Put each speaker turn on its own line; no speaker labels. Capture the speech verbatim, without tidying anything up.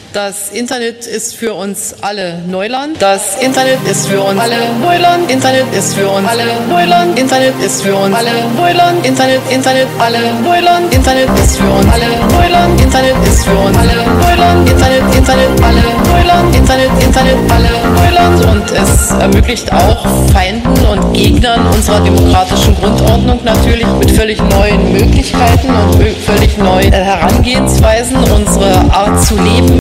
Das Internet ist für uns alle Neuland. Das Internet ist für uns alle Neuland. Internet ist für uns alle Neuland. Internet ist für uns alle Neuland. Internet, Internet, alle Neuland. Internet ist für uns alle Neuland. Internet ist für uns alle Neuland. Internet, Internet, alle Neuland. Internet, Internet, alle Neuland. Und es ermöglicht auch Feinden und Gegnern unserer demokratischen Grundordnung natürlich mit völlig neuen Möglichkeiten und völlig neuen Herangehensweisen unsere Art zu leben